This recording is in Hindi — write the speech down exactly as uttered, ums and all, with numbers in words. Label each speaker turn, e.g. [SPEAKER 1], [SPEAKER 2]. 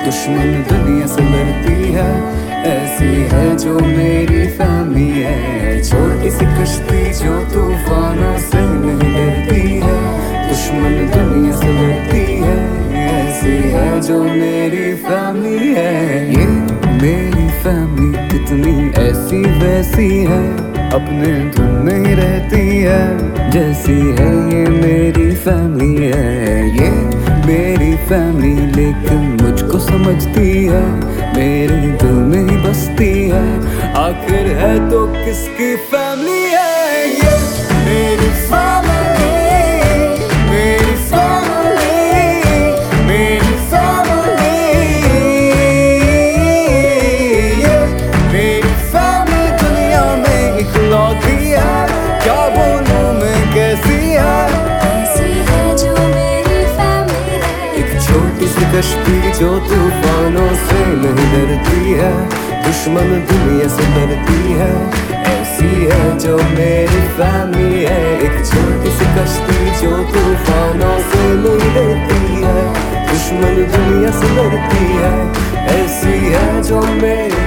[SPEAKER 1] दुश्मन दुनिया से लड़ती है, ऐसी है जो मेरी फैमिली है। छोटी सी कश्ती जो तूफानों से नहीं डरती है, दुश्मन दुनिया से लड़ती है, ऐसी है जो मेरी फैमिली है। ये मेरी फैमिली कितनी ऐसी वैसी है, अपने धुन में ही रहती है, जैसी है ये मेरी फैमिली है। ये मेरी फैमिली लेकिन मुझको समझती है, मेरे दिल में ही बसती है, आखिर है तो किसकी फैमिली है। ये मेरी फैमिली, मेरी फैमिली, मेरी फैमिली, ये मेरी फैमिली दुनिया में इकलौती है, क्या बोलूं मैं कैसी है,
[SPEAKER 2] ऐसी है जो मेरी फैमिली है।
[SPEAKER 1] एक छोटी सी कश्ती जो तूफानों से नहीं डरती है, दुश्मन दुनिया से डरती है, ऐसी है जो मेरी फैमिली है। एक छोटी सी कश्ती जो तूफानों से नहीं डरती है, दुश्मन दुनिया से डरती है, ऐसी है जो मेरी